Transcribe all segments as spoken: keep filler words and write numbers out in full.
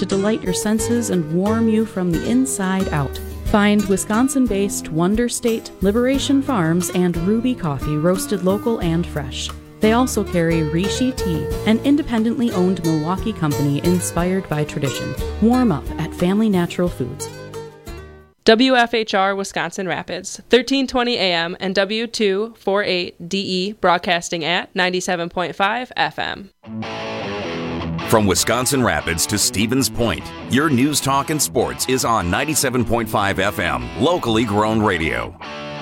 to delight your senses and warm you from the inside out. Find Wisconsin-based Wonder State, Liberation Farms, and Ruby Coffee roasted local and fresh. They also carry Rishi Tea, an independently owned Milwaukee company inspired by tradition. Warm up at Family Natural Foods. W F H R Wisconsin Rapids, thirteen twenty A M and W two forty-eight D E broadcasting at ninety-seven point five F M. From Wisconsin Rapids to Stevens Point, your news, talk, and sports is on ninety-seven point five F M, locally grown radio.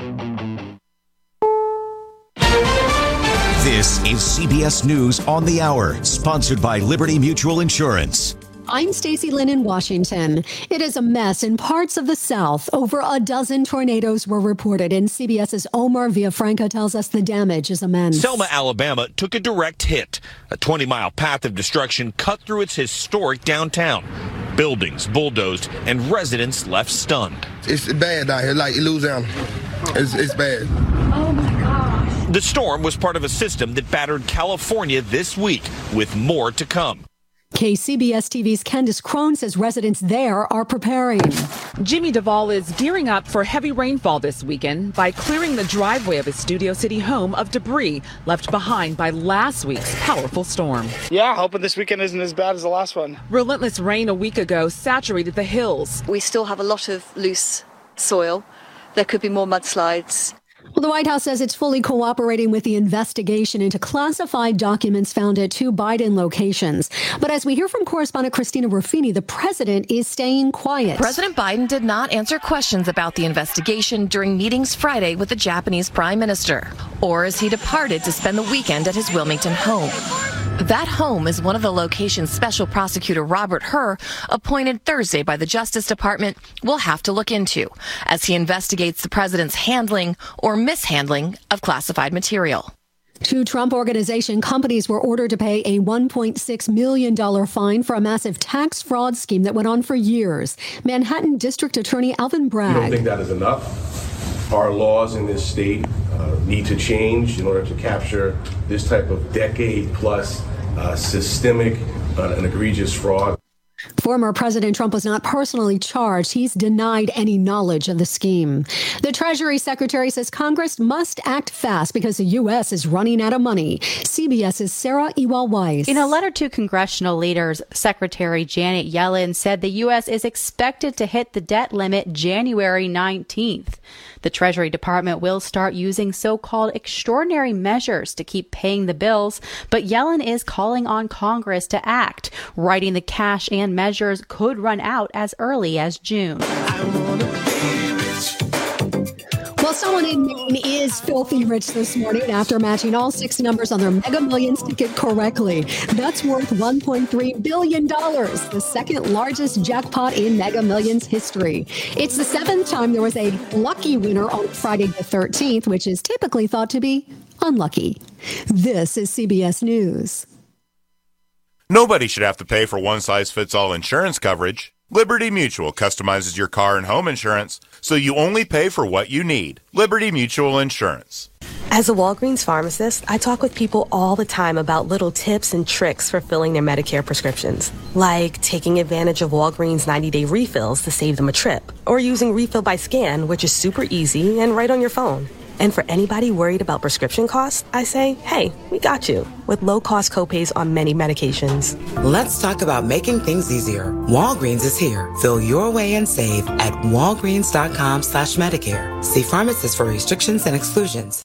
This is C B S News on the Hour, sponsored by Liberty Mutual Insurance. I'm Stacey Lynn in Washington. It is a mess in parts of the South. Over a dozen tornadoes were reported, and CBS's Omar Villafranca tells us the damage is immense. Selma, Alabama took a direct hit. A twenty-mile path of destruction cut through its historic downtown. Buildings bulldozed and residents left stunned. It's bad out here, like Louisiana. It's, it's bad. Oh my gosh. The storm was part of a system that battered California this week, with more to come. K C B S T V's Candace Crone says residents there are preparing. Jimmy Duvall is gearing up for heavy rainfall this weekend by clearing the driveway of his Studio City home of debris left behind by last week's powerful storm. Yeah, hoping this weekend isn't as bad as the last one. Relentless rain a week ago saturated the hills. We still have a lot of loose soil. There could be more mudslides. Well, the White House says it's fully cooperating with the investigation into classified documents found at two Biden locations. But as we hear from correspondent Christina Ruffini, the president is staying quiet. President Biden did not answer questions about the investigation during meetings Friday with the Japanese prime minister, or as he departed to spend the weekend at his Wilmington home. That home is one of the locations Special Prosecutor Robert Hur, appointed Thursday by the Justice Department, will have to look into as he investigates the president's handling or mishandling of classified material. Two Trump Organization companies were ordered to pay a one point six million dollars fine for a massive tax fraud scheme that went on for years. Manhattan District Attorney Alvin Bragg. We don't think that is enough. Our laws in this state uh, need to change in order to capture this type of decade-plus uh, systemic uh, and egregious fraud. Former President Trump was not personally charged. He's denied any knowledge of the scheme. The Treasury Secretary says Congress must act fast because the U S is running out of money. CBS's Sarah Ewell-Weiss. In a letter to congressional leaders, Secretary Janet Yellen said the U S is expected to hit the debt limit January nineteenth. The Treasury Department will start using so-called extraordinary measures to keep paying the bills, but Yellen is calling on Congress to act, writing the cash and measures could run out as early as June. Well, someone in Maine is filthy rich this morning after matching all six numbers on their Mega Millions ticket correctly. That's worth one point three billion dollars, the second largest jackpot in Mega Millions history. It's the seventh time there was a lucky winner on Friday the thirteenth, which is typically thought to be unlucky. This is C B S News. Nobody should have to pay for one-size-fits-all insurance coverage. Liberty Mutual customizes your car and home insurance, so you only pay for what you need. Liberty Mutual Insurance. As a Walgreens pharmacist, I talk with people all the time about little tips and tricks for filling their Medicare prescriptions, like taking advantage of Walgreens ninety-day refills to save them a trip, or using Refill by Scan, which is super easy and right on your phone. And for anybody worried about prescription costs, I say, hey, we got you, with low-cost copays on many medications. Let's talk about making things easier. Walgreens is here. Fill your way and save at walgreens.com slash Medicare. See pharmacists for restrictions and exclusions.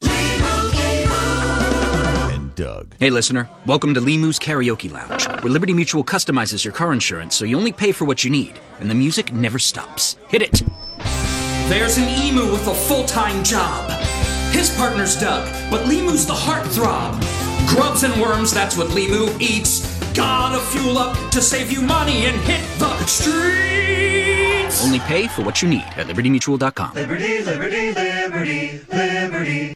And Doug. Hey, listener. Welcome to Limu's Karaoke Lounge, where Liberty Mutual customizes your car insurance so you only pay for what you need, and the music never stops. Hit it. There's an emu with a full-time job. His partner's Doug, but Limu's the heartthrob. Grubs and worms, that's what Limu eats. Gotta fuel up to save you money and hit the streets. Only pay for what you need at liberty mutual dot com. Liberty, liberty, liberty, liberty.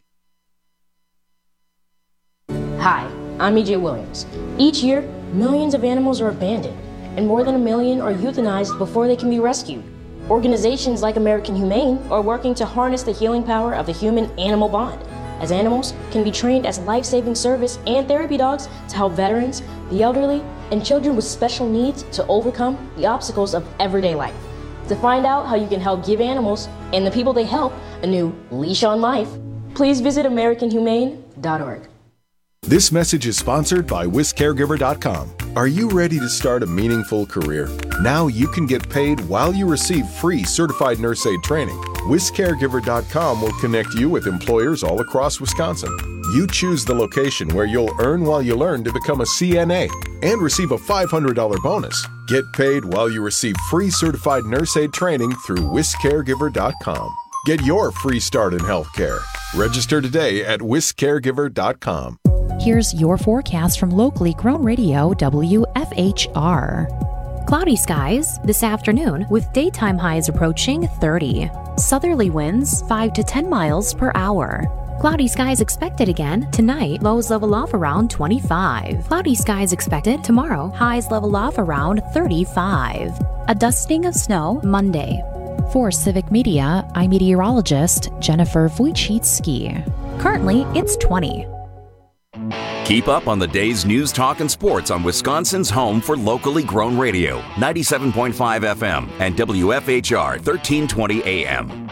Hi, I'm E J Williams. Each year, millions of animals are abandoned, and more than a million are euthanized before they can be rescued. Organizations like American Humane are working to harness the healing power of the human-animal bond, as animals can be trained as life-saving service and therapy dogs to help veterans, the elderly, and children with special needs to overcome the obstacles of everyday life. To find out how you can help give animals and the people they help a new leash on life, please visit American Humane dot org. This message is sponsored by Wis Caregiver dot com. Are you ready to start a meaningful career? Now you can get paid while you receive free certified nurse aid training. Wis Caregiver dot com will connect you with employers all across Wisconsin. You choose the location where you'll earn while you learn to become a C N A and receive a five hundred dollars bonus. Get paid while you receive free certified nurse aid training through Wis Caregiver dot com. Get your free start in healthcare. Register today at Wis Caregiver dot com. Here's your forecast from locally grown radio W F H R. Cloudy skies this afternoon with daytime highs approaching thirty. Southerly winds five to ten miles per hour. Cloudy skies expected again tonight, lows level off around twenty-five. Cloudy skies expected tomorrow, highs level off around thirty-five. A dusting of snow Monday. For Civic Media, I'm meteorologist Jennifer Wojcicki. Currently, it's twenty. Keep up on the day's news, talk, and sports on Wisconsin's home for locally grown radio, ninety-seven point five F M and W F H R thirteen twenty A M.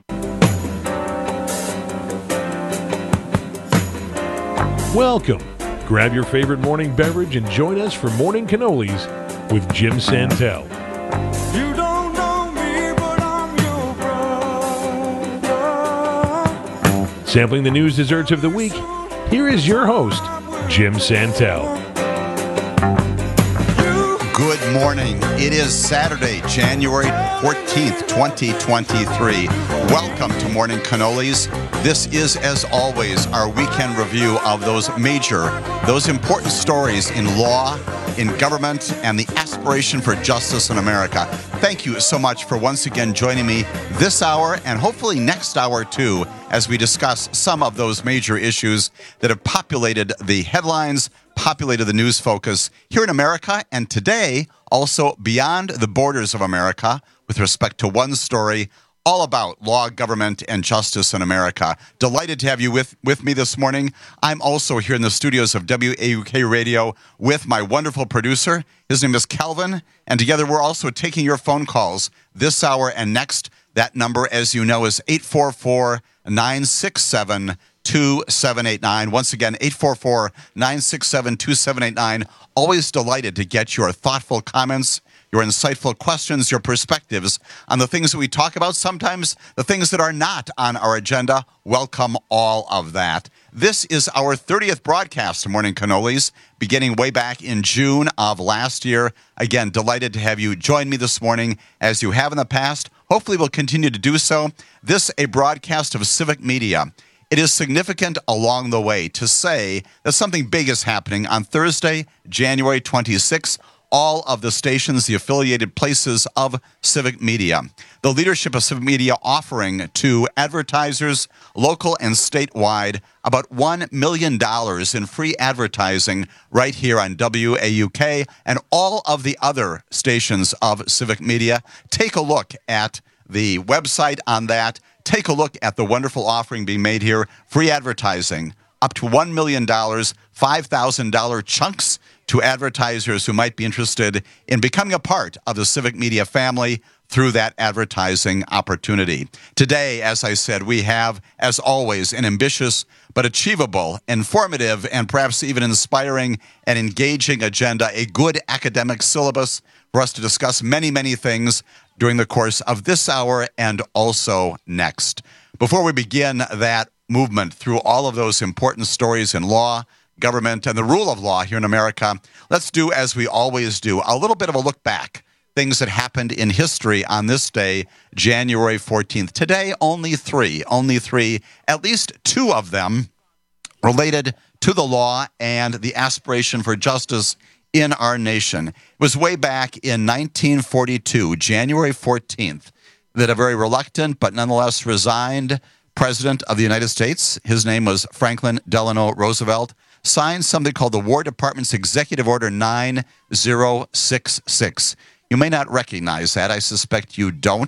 Welcome. Grab your favorite morning beverage and join us for Morning Cannolis with Jim Santel. You don't know me, but I'm your brother. Sampling the news desserts of the week, here is your host, Jim Santel. Good morning. It is Saturday, January fourteenth, twenty twenty-three. Welcome to Morning Cannolis. This is, as always, our weekend review of those major, those important stories in law, in government, and the aspiration for justice in America. Thank you so much for once again joining me this hour and hopefully next hour too, as we discuss some of those major issues that have populated the headlines, populated the news focus here in America, and today also beyond the borders of America with respect to one story all about law, government, and justice in America. Delighted to have you with, with me this morning. I'm also here in the studios of W A U K Radio with my wonderful producer. His name is Calvin, and together we're also taking your phone calls this hour and next. That number, as you know, is eight four four, nine six seven, two seven eight nine. Once again, eight four four, nine six seven, two seven eight nine. Always delighted to get your thoughtful comments, your insightful questions, your perspectives on the things that we talk about, sometimes the things that are not on our agenda. Welcome all of that. This is our thirtieth broadcast of Morning Cannolis, beginning way back in June of last year. Again, delighted to have you join me this morning as you have in the past. Hopefully we'll continue to do so. This a broadcast of Civic Media. It is significant along the way to say that something big is happening on Thursday, January twenty-sixth. All of the stations, the affiliated places of Civic Media. The leadership of Civic Media offering to advertisers, local and statewide, about one million dollars in free advertising right here on W A U K and all of the other stations of Civic Media. Take a look at the website on that. Take a look at the wonderful offering being made here. Free advertising, up to one million dollars, five thousand dollars chunks to advertisers who might be interested in becoming a part of the Civic Media family through that advertising opportunity. Today, as I said, we have, as always, an ambitious but achievable, informative, and perhaps even inspiring and engaging agenda, a good academic syllabus for us to discuss many, many things during the course of this hour and also next. Before we begin that movement through all of those important stories in law, government, and the rule of law here in America, let's do as we always do, a little bit of a look back, things that happened in history on this day, January fourteenth. Today, only three, only three, at least two of them related to the law and the aspiration for justice in our nation. It was way back in nineteen forty-two, January fourteenth, that a very reluctant but nonetheless resigned President of the United States, his name was Franklin Delano Roosevelt, signed something called the War Department's Executive Order nine zero six six. You may not recognize that. I suspect you don't.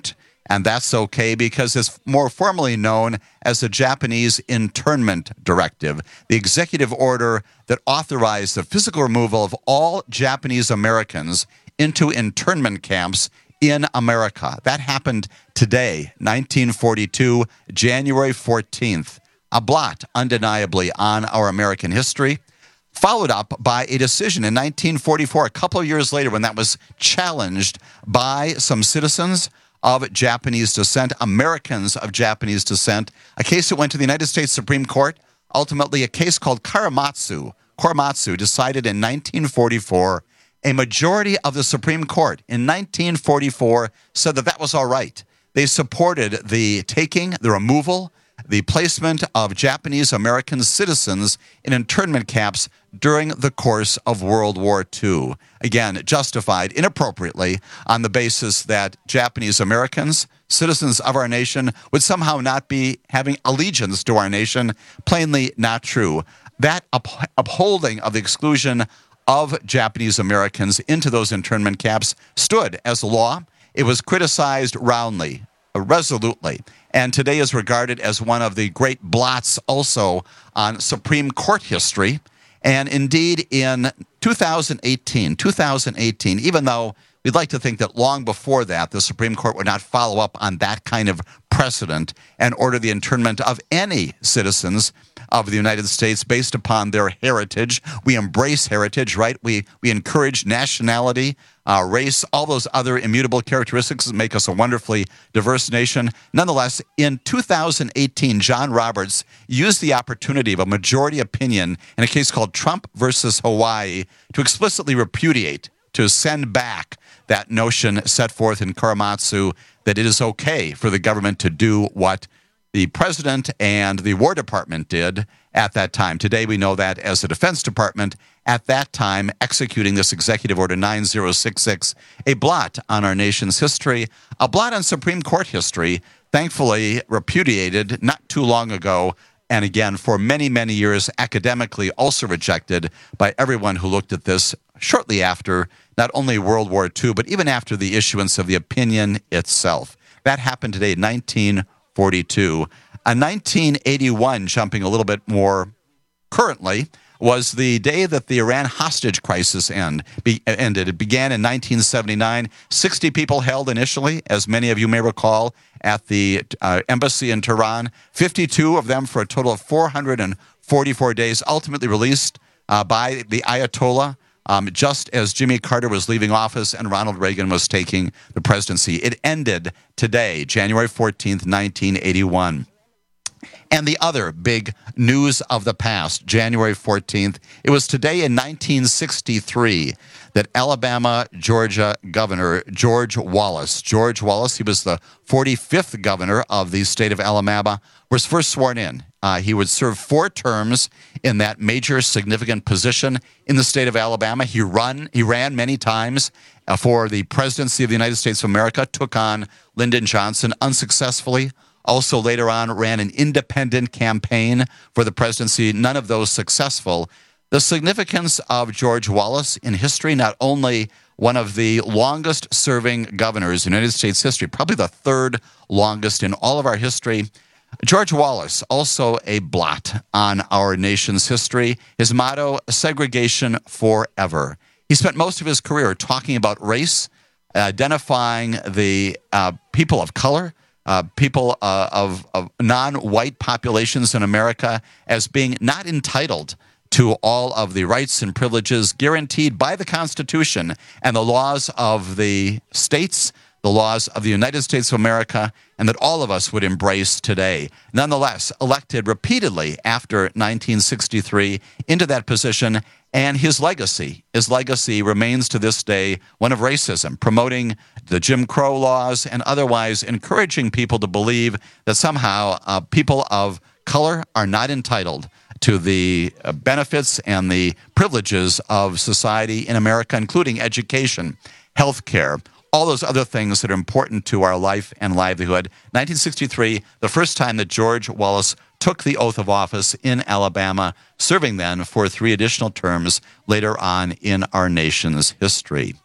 And that's okay because it's more formally known as the Japanese Internment Directive, the executive order that authorized the physical removal of all Japanese Americans into internment camps in America. That happened today, nineteen forty-two, January fourteenth. A blot, undeniably, on our American history, followed up by a decision in nineteen forty-four, a couple of years later, when that was challenged by some citizens of Japanese descent, Americans of Japanese descent, a case that went to the United States Supreme Court, ultimately a case called Korematsu. Korematsu decided in nineteen forty-four. A majority of the Supreme Court in nineteen forty-four said that that was all right. They supported the taking, the removal, the placement of Japanese American citizens in internment camps during the course of World War Two. Again, justified inappropriately on the basis that Japanese Americans, citizens of our nation, would somehow not be having allegiance to our nation. Plainly not true. That up- upholding of the exclusion of Japanese Americans into those internment camps stood as law. It was criticized roundly, resolutely, and today is regarded as one of the great blots also on Supreme Court history. And indeed, in two thousand eighteen, two thousand eighteen, even though we'd like to think that long before that, the Supreme Court would not follow up on that kind of precedent and order the internment of any citizens of the United States based upon their heritage. We embrace heritage, right? We we encourage nationality, uh, race, all those other immutable characteristics that make us a wonderfully diverse nation. Nonetheless, in two thousand eighteen, John Roberts used the opportunity of a majority opinion in a case called Trump versus Hawaii to explicitly repudiate, to send back that notion set forth in Korematsu that it is okay for the government to do what the president and the War Department did at that time. Today we know that as the Defense Department at that time executing this Executive Order nine zero six six, a blot on our nation's history, a blot on Supreme Court history, thankfully repudiated not too long ago, and again for many, many years academically also rejected by everyone who looked at this shortly after not only World War Two, but even after the issuance of the opinion itself. That happened today, nineteen forty-two. A nineteen eighty-one, jumping a little bit more currently, was the day that the Iran hostage crisis end, be, ended. It began in nineteen seventy-nine. sixty people held initially, as many of you may recall, at the uh, embassy in Tehran. fifty-two of them for a total of four hundred forty-four days, ultimately released uh, by the Ayatollah, Um, just as Jimmy Carter was leaving office and Ronald Reagan was taking the presidency. It ended today, January fourteenth, nineteen eighty-one. And the other big news of the past, January fourteenth, it was today in nineteen sixty-three that Alabama, Georgia Governor George Wallace, George Wallace, he was the forty-fifth governor of the state of Alabama, was first sworn in. Uh, he would serve four terms in that major significant position in the state of Alabama. He run, he ran many times uh, for the presidency of the United States of America, took on Lyndon Johnson unsuccessfully. Also later on ran an independent campaign for the presidency, none of those successful. The significance of George Wallace in history, not only one of the longest serving governors in United States history, probably the third longest in all of our history. George Wallace, also a blot on our nation's history. His motto, segregation forever. He spent most of his career talking about race, identifying the uh, people of color, uh, people uh, of, of non-white populations in America as being not entitled to all of the rights and privileges guaranteed by the Constitution and the laws of the states, the laws of the United States of America, and that all of us would embrace today. Nonetheless, elected repeatedly after nineteen sixty-three into that position, and his legacy, his legacy remains to this day one of racism, promoting the Jim Crow laws and otherwise encouraging people to believe that somehow uh, people of color are not entitled to the uh, benefits and the privileges of society in America, including education, health care, all those other things that are important to our life and livelihood. nineteen sixty-three, the first time that George Wallace took the oath of office in Alabama, serving then for three additional terms later on in our nation's history.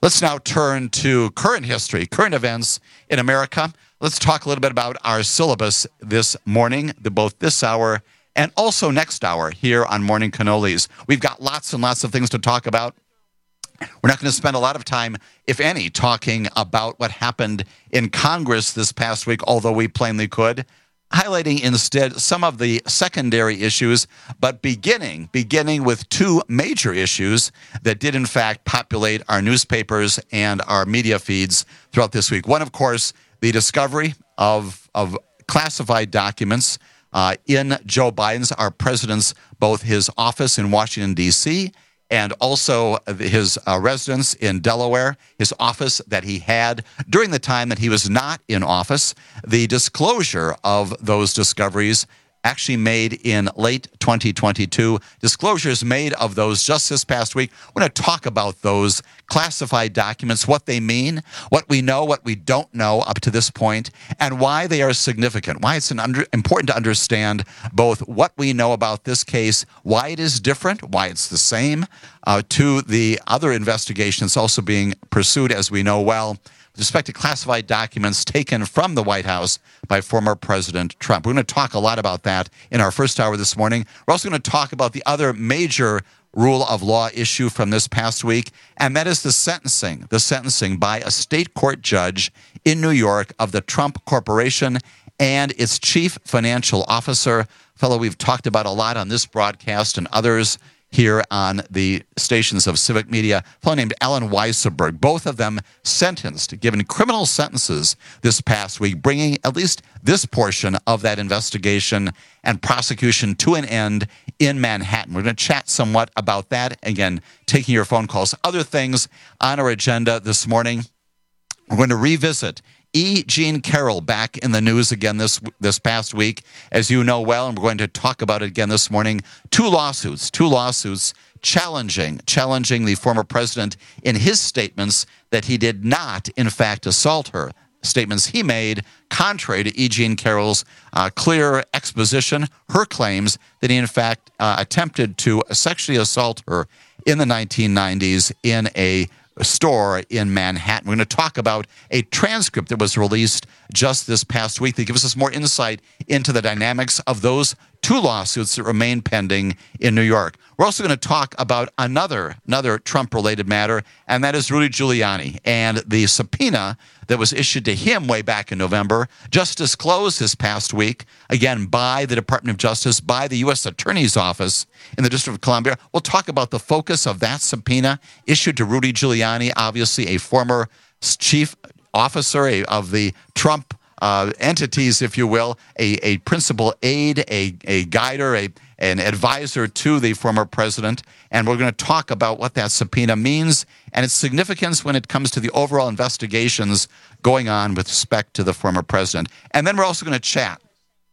Let's now turn to current history, current events in America. Let's talk a little bit about our syllabus this morning, the, both this hour and also next hour here on Morning Cannolis. We've got lots and lots of things to talk about. We're not going to spend a lot of time, if any, talking about what happened in Congress this past week, although we plainly could, highlighting instead some of the secondary issues, but beginning beginning with two major issues that did in fact populate our newspapers and our media feeds throughout this week. One, of course, the discovery of, of classified documents uh, in Joe Biden's, our president's, both his office in Washington, D C, and also his uh, residence in Delaware, his office that he had during the time that he was not in office. The disclosure of those discoveries actually made in late twenty twenty-two. Disclosures made of those just this past week. We're going to talk about those classified documents, what they mean, what we know, what we don't know up to this point, and why they are significant, why it's an under, important to understand both what we know about this case, why it is different, why it's the same, uh, to the other investigations also being pursued, as we know well, with respect to classified documents taken from the White House by former President Trump. We're going to talk a lot about that in our first hour this morning. We're also going to talk about the other major rule of law issue from this past week, and that is the sentencing, the sentencing by a state court judge in New York of the Trump Corporation and its chief financial officer, a fellow we've talked about a lot on this broadcast and others here on the stations of Civic Media, a fellow named Alan Weisselberg. Both of them sentenced, given criminal sentences this past week, bringing at least this portion of that investigation and prosecution to an end in Manhattan. We're going to chat somewhat about that. Again, taking your phone calls. Other things on our agenda this morning, we're going to revisit E. Jean Carroll back in the news again this this past week, as you know well, and we're going to talk about it again this morning. Two lawsuits, two lawsuits challenging, challenging the former president in his statements that he did not, in fact, assault her. Statements he made contrary to E. Jean Carroll's uh, clear exposition, her claims that he, in fact, uh, attempted to sexually assault her in the nineteen nineties in a store in Manhattan. We're going to talk about a transcript that was released just this past week that gives us more insight into the dynamics of those two lawsuits that remain pending in New York. We're also going to talk about another, another Trump-related matter, and that is Rudy Giuliani and the subpoena that was issued to him way back in November, just disclosed this past week, again, by the Department of Justice, by the U S Attorney's Office in the District of Columbia. We'll talk about the focus of that subpoena issued to Rudy Giuliani, obviously a former chief officer of the Trump uh, entities, if you will, a, a principal aide, a, a guider, a an advisor to the former president, and we're going to talk about what that subpoena means and its significance when it comes to the overall investigations going on with respect to the former president. And then we're also going to chat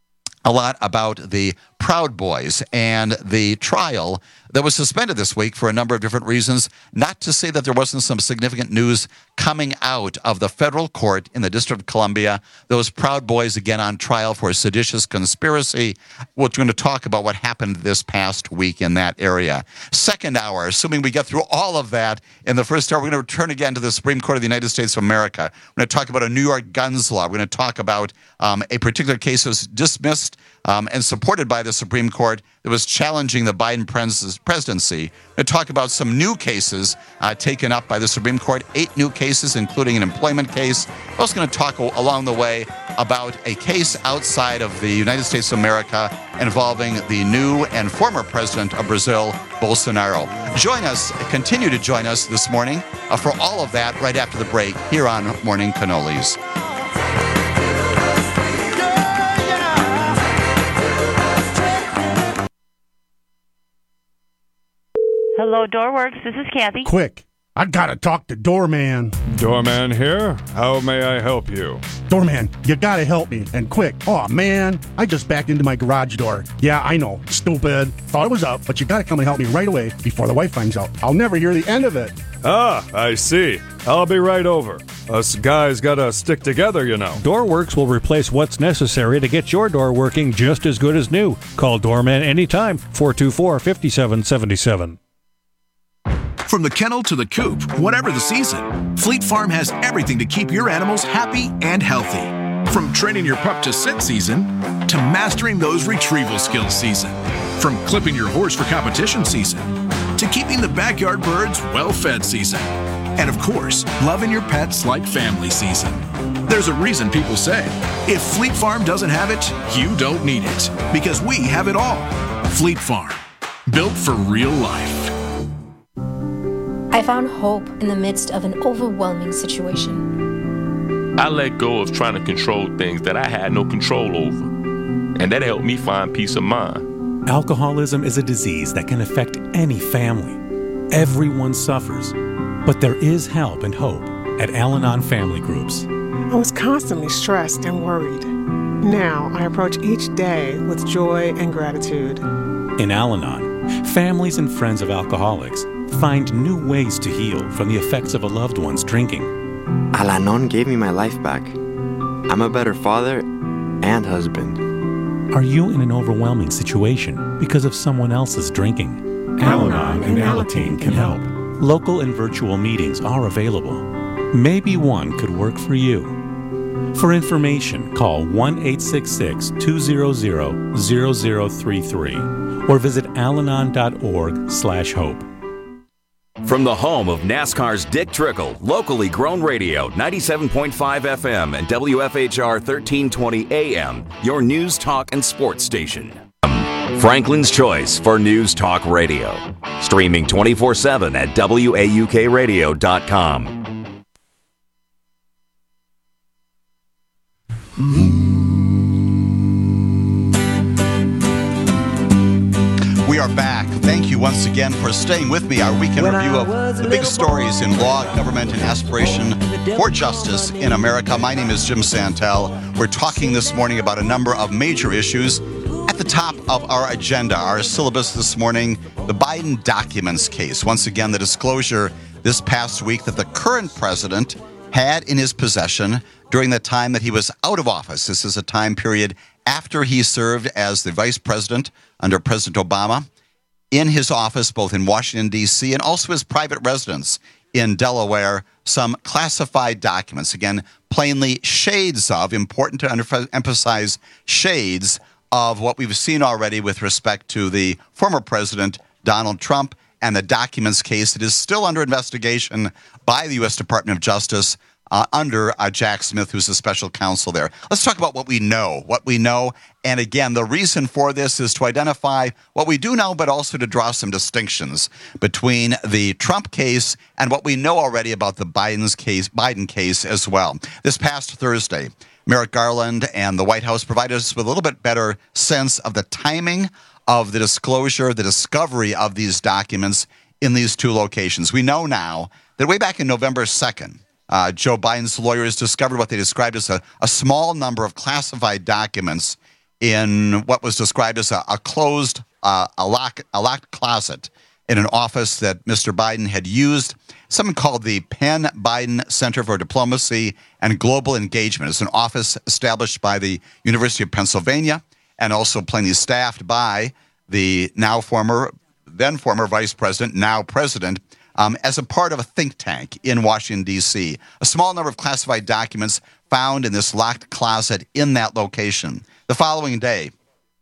a lot about the Proud Boys and the trial that was suspended this week for a number of different reasons. Not to say that there wasn't some significant news coming out of the federal court in the District of Columbia. Those Proud Boys, again, on trial for seditious conspiracy. We're going to talk about what happened this past week in that area. Second hour, assuming we get through all of that in the first hour, we're going to return again to the Supreme Court of the United States of America. We're going to talk about a New York guns law. We're going to talk about um, a particular case that was dismissed um, and supported by the Supreme Court that was challenging the Biden presidency. We're going to talk about some new cases uh, taken up by the Supreme Court, eight new cases, including an employment case. We're also going to talk along the way about a case outside of the United States of America involving the new and former president of Brazil, Bolsonaro. Join us, continue to join us this morning uh, for all of that right after the break here on Morning Cannolis. Hello, Doorworks. This is Kathy. Quick, I gotta talk to Doorman. Doorman here. How may I help you? Doorman, you gotta help me, and quick. Oh man, I just backed into my garage door. Yeah, I know, stupid. Thought it was up, but you gotta come and help me right away before the wife finds out. I'll never hear the end of it. Ah, I see. I'll be right over. Us guys gotta stick together, you know. Doorworks will replace what's necessary to get your door working just as good as new. Call Doorman anytime, four two four, five seven seven seven. From the kennel to the coop, whatever the season, Fleet Farm has everything to keep your animals happy and healthy. From training your pup to sit season, to mastering those retrieval skills season. From clipping your horse for competition season, to keeping the backyard birds well-fed season. And of course, loving your pets like family season. There's a reason people say, if Fleet Farm doesn't have it, you don't need it. Because we have it all. Fleet Farm, built for real life. I found hope in the midst of an overwhelming situation. I let go of trying to control things that I had no control over, and that helped me find peace of mind. Alcoholism is a disease that can affect any family. Everyone suffers, but there is help and hope at Al-Anon Family Groups. I was constantly stressed and worried. Now I approach each day with joy and gratitude. In Al-Anon, families and friends of alcoholics find new ways to heal from the effects of a loved one's drinking. Al-Anon gave me my life back. I'm a better father and husband. Are you in an overwhelming situation because of someone else's drinking? Al-Anon and Alateen can help. Local and virtual meetings are available. Maybe one could work for you. For information, call one eight six six, two zero zero, zero zero three three or visit alanon dot org slash hope. From the home of NASCAR's Dick Trickle, locally grown radio, ninety-seven point five F M and W F H R thirteen twenty A M, your news, talk, and sports station. Franklin's choice for news talk radio. Streaming twenty-four seven at W A U K radio dot com. We are back. Thank you once again for staying with me. Our weekend When review I of was a the big little stories boy, in law, government, and aspiration for justice in America. My name is Jim Santel. We're talking this morning about a number of major issues. At the top of our agenda, our syllabus this morning, the Biden documents case. Once again, the disclosure this past week that the current president had in his possession during the time that he was out of office. This is a time period after he served as the vice president under President Obama, in his office, both in Washington, D C, and also his private residence in Delaware, some classified documents. Again, plainly shades of, important to emphasize, shades of what we've seen already with respect to the former president, Donald Trump, and the documents case that is still under investigation by the U S Department of Justice uh, under uh, Jack Smith, who's the special counsel there. Let's talk about what we know. What we know, and again, the reason for this is to identify what we do know, but also to draw some distinctions between the Trump case and what we know already about the Biden's case, Biden case as well. This past Thursday, Merrick Garland and the White House provided us with a little bit better sense of the timing of the disclosure, the discovery of these documents in these two locations. We know now that way back in November second, uh, Joe Biden's lawyers discovered what they described as a, a small number of classified documents in what was described as a, a closed, uh, a, lock, a locked closet in an office that Mister Biden had used. Something called the Penn Biden Center for Diplomacy and Global Engagement. It's an office established by the University of Pennsylvania and also plainly staffed by the now former, then former vice president, now president, um, as a part of a think tank in Washington, D C. A small number of classified documents found in this locked closet in that location. The following day,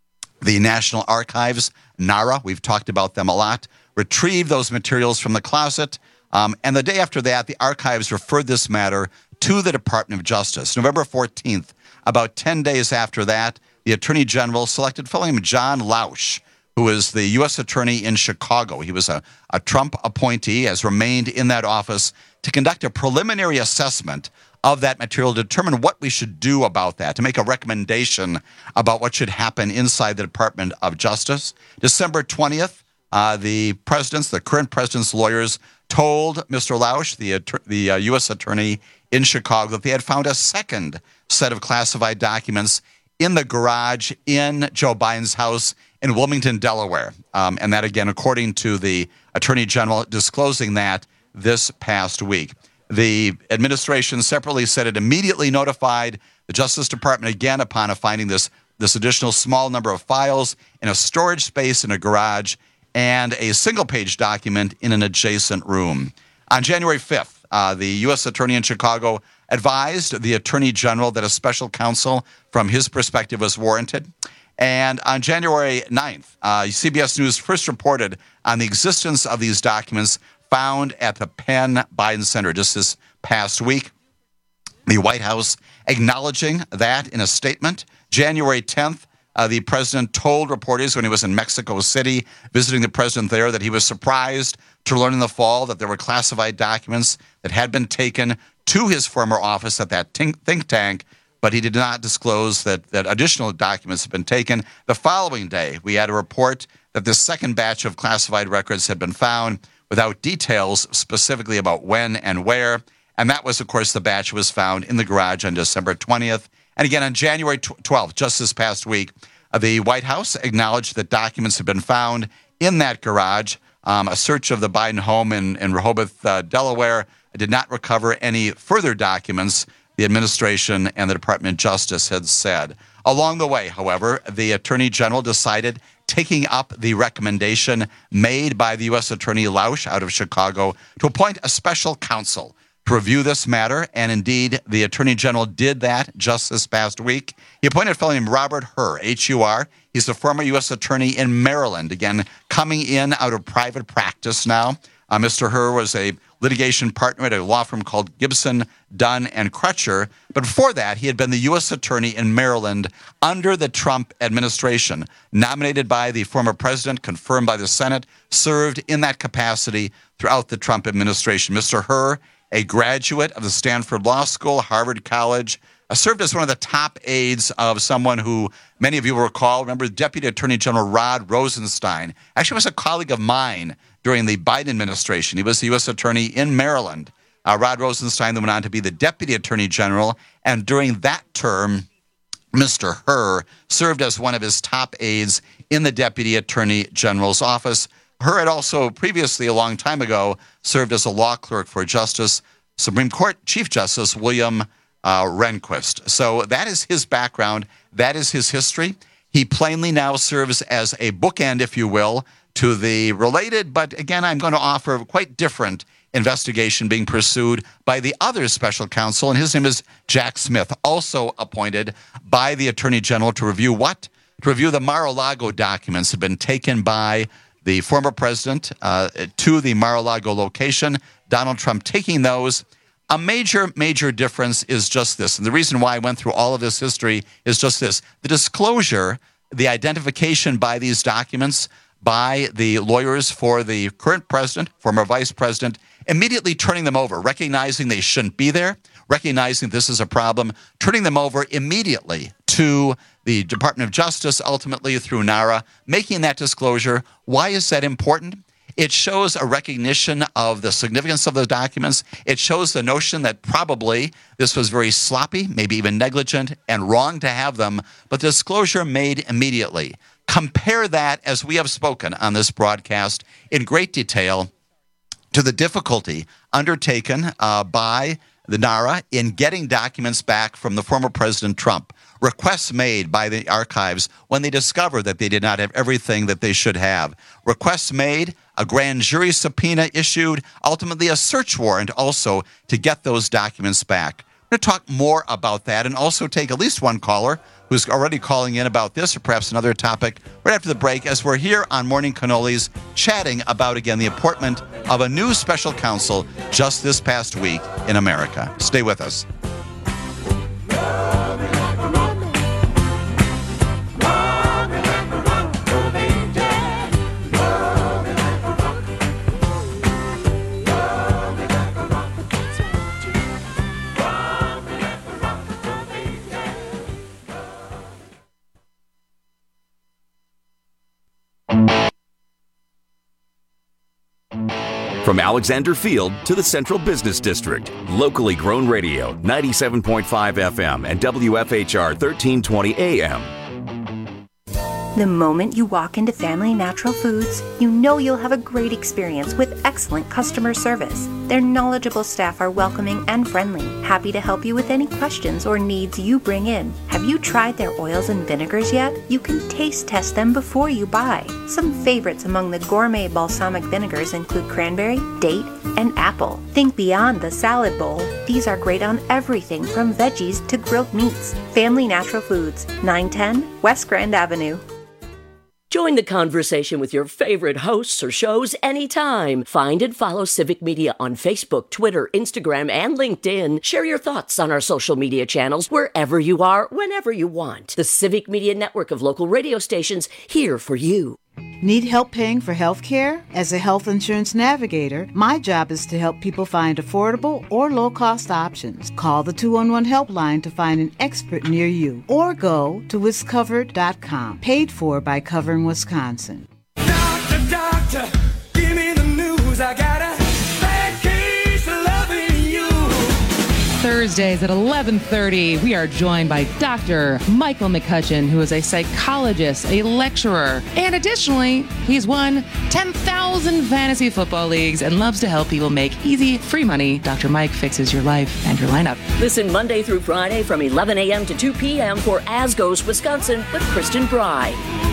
the National Archives, NARA, we've talked about them a lot, retrieved those materials from the closet. Um, and the day after that, the archives referred this matter to the Department of Justice. November fourteenth, about ten days after that, the Attorney General selected a fellow named John Lausch, who is the U S Attorney in Chicago. He was a, a Trump appointee, has remained in that office to conduct a preliminary assessment of that material, to determine what we should do about that, to make a recommendation about what should happen inside the Department of Justice. December twentieth, uh, the president's, the current president's lawyers told Mister Lausch, the, the uh, U S Attorney in Chicago, that they had found a second set of classified documents in the garage in Joe Biden's house in Wilmington, Delaware. Um, and that, again, according to the Attorney General, disclosing that this past week. The administration separately said it immediately notified the Justice Department again upon finding this, this additional small number of files in a storage space in a garage, and a single-page document in an adjacent room. On January fifth, uh, the U S Attorney in Chicago advised the Attorney General that a special counsel, from his perspective, was warranted. And on January ninth, uh, C B S News first reported on the existence of these documents found at the Penn Biden Center just this past week. The White House acknowledging that in a statement. January tenth, uh, the president told reporters when he was in Mexico City visiting the president there that he was surprised to learn in the fall that there were classified documents that had been taken to his former office at that think tank, but he did not disclose that, that additional documents had been taken. The following day, we had a report that the second batch of classified records had been found without details specifically about when and where. And that was, of course, the batch was found in the garage on December twentieth. And again, on January twelfth, just this past week, uh, the White House acknowledged that documents had been found in that garage. Um, a search of the Biden home in, in Rehoboth, uh, Delaware, did not recover any further documents, the administration and the Department of Justice had said. Along the way, however, the Attorney General decided, taking up the recommendation made by the U S Attorney Lausch out of Chicago, to appoint a special counsel to review this matter, and indeed, the Attorney General did that just this past week. He appointed a fellow named Robert Hur, H U R. He's the former U S Attorney in Maryland, again, coming in out of private practice now. Uh, Mister Hur was a litigation partner at a law firm called Gibson, Dunn, and Crutcher. But before that, he had been the U S Attorney in Maryland under the Trump administration, nominated by the former president, confirmed by the Senate, served in that capacity throughout the Trump administration. Mister Hur, a graduate of the Stanford Law School, Harvard College, uh, served as one of the top aides of someone who many of you will recall. Remember, Deputy Attorney General Rod Rosenstein actually was a colleague of mine during the Biden administration. He was the U S Attorney in Maryland. Uh, Rod Rosenstein then went on to be the Deputy Attorney General, and during that term, Mister Hur served as one of his top aides in the Deputy Attorney General's office. Hur had also previously, a long time ago, served as a law clerk for Justice, Supreme Court Chief Justice William uh, Rehnquist. So that is his background. That is his history. He plainly now serves as a bookend, if you will, to the related, but again, I'm going to offer quite different investigation being pursued by the other special counsel, and his name is Jack Smith, also appointed by the Attorney General to review what? To review the Mar-a-Lago documents that have been taken by the former president uh, to the Mar-a-Lago location, Donald Trump taking those. A major, major difference is just this, and the reason why I went through all of this history is just this. The disclosure, the identification by these documents by the lawyers for the current president, former vice president, immediately turning them over, recognizing they shouldn't be there, recognizing this is a problem, turning them over immediately to the Department of Justice, ultimately through NARA, making that disclosure. Why is that important? It shows a recognition of the significance of those documents. It shows the notion that probably this was very sloppy, maybe even negligent, and wrong to have them, but the disclosure made immediately. Compare that, as we have spoken on this broadcast in great detail, to the difficulty undertaken uh, by the NARA in getting documents back from the former President Trump. Requests made by the archives when they discovered that they did not have everything that they should have. Requests made, a grand jury subpoena issued, ultimately a search warrant also to get those documents back. We're going to talk more about that and also take at least one caller who's already calling in about this or perhaps another topic right after the break, as we're here on Morning Cannolis chatting about, again, the appointment of a new special counsel just this past week in America. Stay with us. From Alexander Field to the Central Business District, locally grown radio, ninety-seven point five F M and W F H R thirteen twenty A M. The moment you walk into Family Natural Foods, you know you'll have a great experience with excellent customer service. Their knowledgeable staff are welcoming and friendly, happy to help you with any questions or needs you bring in. Have you tried their oils and vinegars yet? You can taste test them before you buy. Some favorites among the gourmet balsamic vinegars include cranberry, date, and apple. Think beyond the salad bowl. These are great on everything from veggies to grilled meats. Family Natural Foods, nine ten West Grand Avenue. Join the conversation with your favorite hosts or shows anytime. Find and follow Civic Media on Facebook, Twitter, Instagram, and LinkedIn. Share your thoughts on our social media channels wherever you are, whenever you want. The Civic Media network of local radio stations here for you. Need help paying for health care? As a health insurance navigator, my job is to help people find affordable or low-cost options. Call the two one one helpline to find an expert near you, or go to wiscovered dot com. Paid for by Covering Wisconsin. Doctor, doctor, give me the news. I got a bad case of loving you. Thursdays at eleven thirty, we are joined by Doctor Michael McCutcheon, who is a psychologist, a lecturer, and additionally, he's won ten thousand fantasy football leagues and loves to help people make easy, free money. Doctor Mike fixes your life and your lineup. Listen Monday through Friday from eleven a.m. to two p.m. for As Goes Wisconsin with Kristen Bry.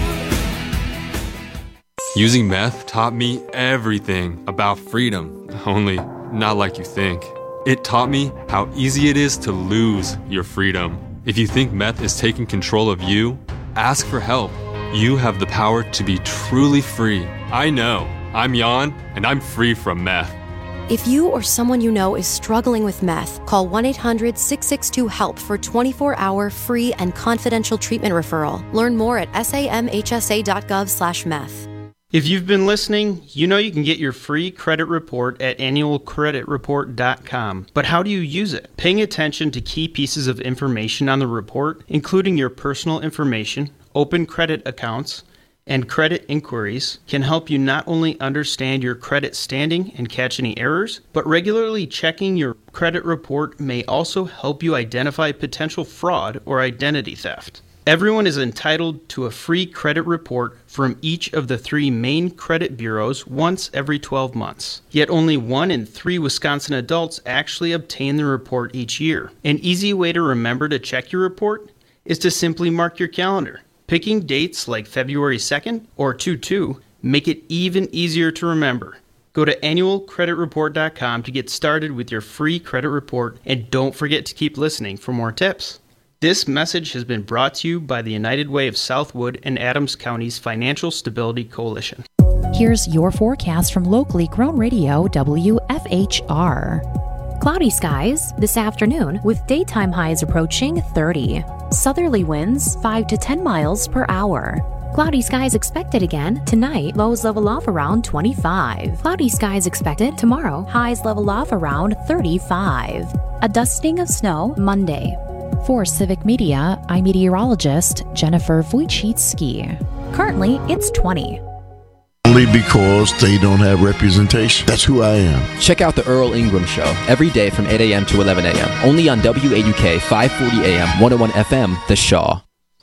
Using meth taught me everything about freedom, only not like you think. It taught me how easy it is to lose your freedom. If you think meth is taking control of you, ask for help. You have the power to be truly free. I know. I'm Jan, and I'm free from meth. If you or someone you know is struggling with meth, call one eight hundred six six two HELP for twenty-four hour free and confidential treatment referral. Learn more at samhsa.gov slash meth. If you've been listening, you know you can get your free credit report at annual credit report dot com. But how do you use it? Paying attention to key pieces of information on the report, including your personal information, open credit accounts, and credit inquiries, can help you not only understand your credit standing and catch any errors, but regularly checking your credit report may also help you identify potential fraud or identity theft. Everyone is entitled to a free credit report from each of the three main credit bureaus once every twelve months. Yet only one in three Wisconsin adults actually obtain the report each year. An easy way to remember to check your report is to simply mark your calendar. Picking dates like February second or two two make it even easier to remember. Go to annual credit report dot com to get started with your free credit report, and don't forget to keep listening for more tips. This message has been brought to you by the United Way of Southwood and Adams County's Financial Stability Coalition. Here's your forecast from locally grown radio W F H R. Cloudy skies this afternoon with daytime highs approaching thirty. Southerly winds five to ten miles per hour. Cloudy skies expected again tonight, lows level off around twenty-five. Cloudy skies expected tomorrow, highs level off around thirty-five. A dusting of snow Monday. For Civic Media, I'm meteorologist Jennifer Wojcicki. Currently, it's twenty. Only because they don't have representation. That's who I am. Check out the Earl Ingram Show every day from eight a.m. to eleven a.m. Only on W A U K five forty A M, one oh one F M, The Shaw.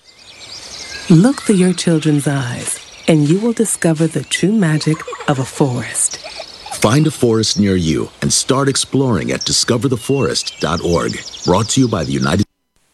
Look through your children's eyes, and you will discover the true magic of a forest. Find a forest near you and start exploring at discover the forest dot org. Brought to you by the United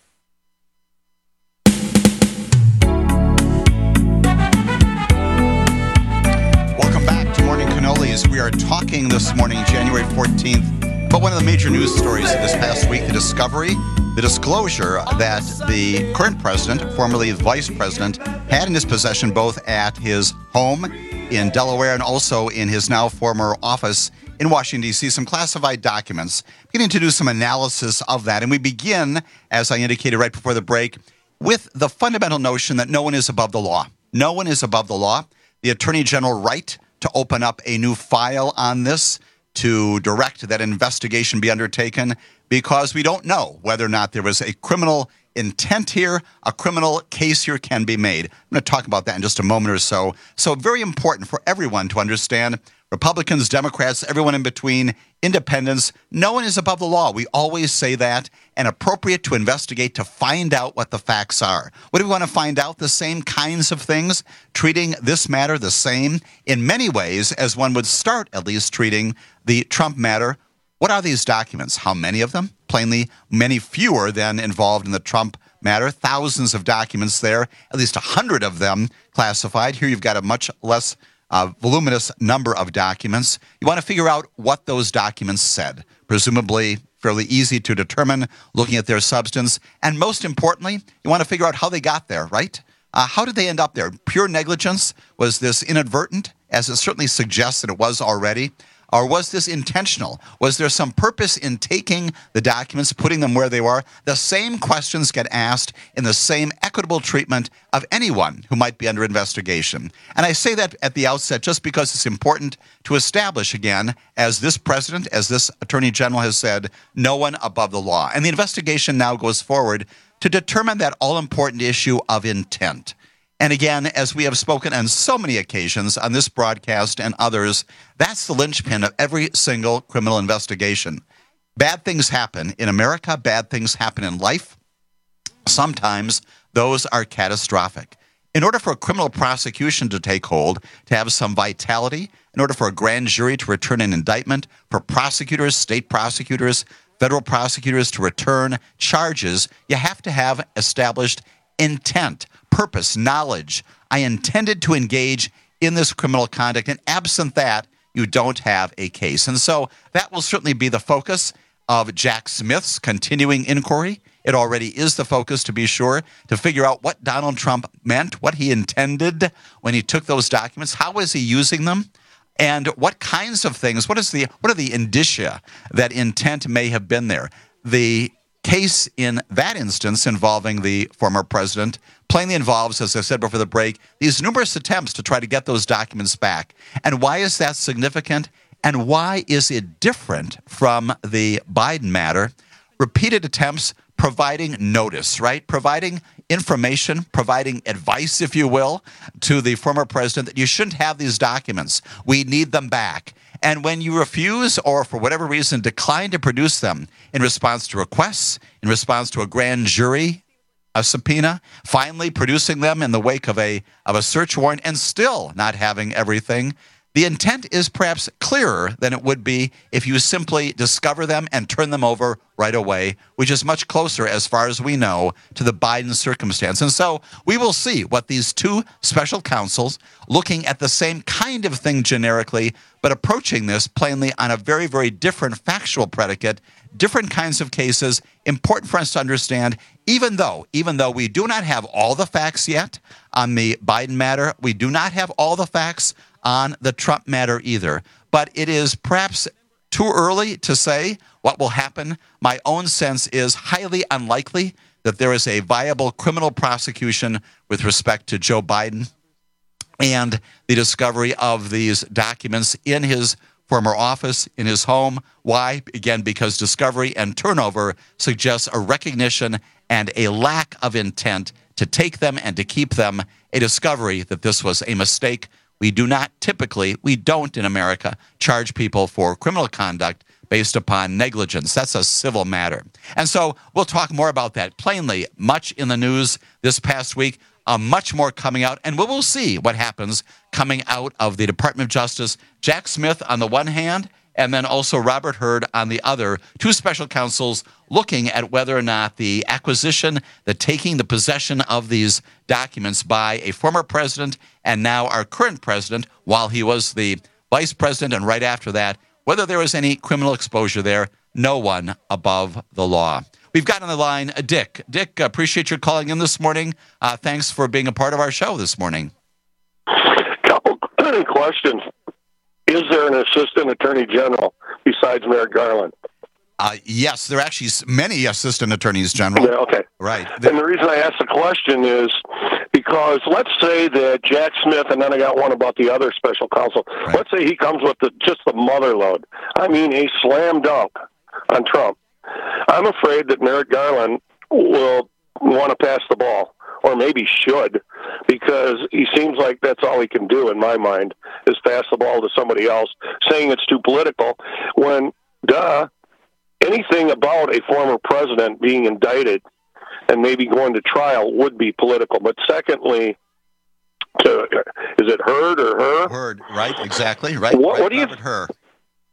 We are talking this morning, January fourteenth, about one of the major news stories of this past week, the discovery, the disclosure that the current president, formerly vice president, had in his possession both at his home in Delaware and also in his now former office in Washington, D C, some classified documents. Beginning to do some analysis of that. And we begin, as I indicated right before the break, with the fundamental notion that no one is above the law. No one is above the law. The Attorney General right to open up a new file on this, to direct that investigation be undertaken, because we don't know whether or not there was a criminal intent here, a criminal case here can be made. I'm going to talk about that in just a moment or so. So very important for everyone to understand, Republicans, Democrats, everyone in between, independents, no one is above the law. We always say that, and appropriate to investigate to find out what the facts are. What do we want to find out? The same kinds of things, treating this matter the same in many ways as one would start at least treating the Trump matter What are these documents? How many of them? Plainly, many fewer than involved in the Trump matter. Thousands of documents there, at least a hundred of them classified. Here you've got a much less uh, voluminous number of documents. You want to figure out what those documents said. Presumably fairly easy to determine looking at their substance. And most importantly, you want to figure out how they got there, right? Uh, how did they end up there? Pure negligence? Was this inadvertent, as it certainly suggests that it was already? Or was this intentional? Was there some purpose in taking the documents, putting them where they were? The same questions get asked in the same equitable treatment of anyone who might be under investigation. And I say that at the outset just because it's important to establish again, as this president, as this attorney general has said, no one above the law. And the investigation now goes forward to determine that all-important issue of intent. And again, as we have spoken on so many occasions on this broadcast and others, that's the linchpin of every single criminal investigation. Bad things happen in America. Bad things happen in life. Sometimes those are catastrophic. In order for a criminal prosecution to take hold, to have some vitality, in order for a grand jury to return an indictment, for prosecutors, state prosecutors, federal prosecutors to return charges, you have to have established intent, purpose, knowledge. I intended to engage in this criminal conduct, and absent that, you don't have a case. And so that will certainly be the focus of Jack Smith's continuing inquiry. It already is the focus, to be sure, to figure out what Donald Trump meant, what he intended when he took those documents, how was he using them, and what kinds of things, what is the what are the indicia that intent may have been there. The case in that instance involving the former president plainly involves, as I said before the break, these numerous attempts to try to get those documents back. And why is that significant? And why is it different from the Biden matter? Repeated attempts providing notice, right? Providing information, providing advice, if you will, to the former president that you shouldn't have these documents. We need them back. And when you refuse or for whatever reason decline to produce them in response to requests, in response to a grand jury, a subpoena, finally producing them in the wake of a of a search warrant and still not having everything, the intent is perhaps clearer than it would be if you simply discover them and turn them over right away, which is much closer, as far as we know, to the Biden circumstance. And so we will see what these two special counsels, looking at the same kind of thing generically, but approaching this plainly on a very, very different factual predicate, different kinds of cases, important for us to understand, even though, even though we do not have all the facts yet on the Biden matter, we do not have all the facts on the Trump matter either. But it is perhaps too early to say what will happen. My own sense is highly unlikely that there is a viable criminal prosecution with respect to Joe Biden and the discovery of these documents in his former office, in his home. Why? Again, because discovery and turnover suggests a recognition and a lack of intent to take them and to keep them, a discovery that this was a mistake. We do not typically, we don't in America, charge people for criminal conduct based upon negligence. That's a civil matter. And so we'll talk more about that. Plainly, much in the news this past week, uh, much more coming out, and we will see what happens coming out of the Department of Justice. Jack Smith on the one hand, and then also Robert Hurd on the other, two special counsels looking at whether or not the acquisition, the taking, the possession of these documents by a former president and now our current president, while he was the vice president and right after that, whether there was any criminal exposure there. No one above the law. We've got on the line uh, Dick. Dick, appreciate your calling in this morning. Uh, thanks for being a part of our show this morning. Couple questions. Is there an assistant attorney general besides Merrick Garland? Uh, yes, there are actually many assistant attorneys general. Yeah, okay. Right. And the reason I ask the question is because let's say that Jack Smith, and then I got one about the other special counsel, right. Let's say he comes with the, just the mother load. I mean, a slam dunk on Trump. I'm afraid that Merrick Garland will want to pass the ball, or maybe should, because he seems like that's all he can do, in my mind, is pass the ball to somebody else, saying it's too political, when, duh, anything about a former president being indicted and maybe going to trial would be political. But secondly, to, is it Hurd or her? Hurd, right, exactly, right. What, right, what do you Robert Hur.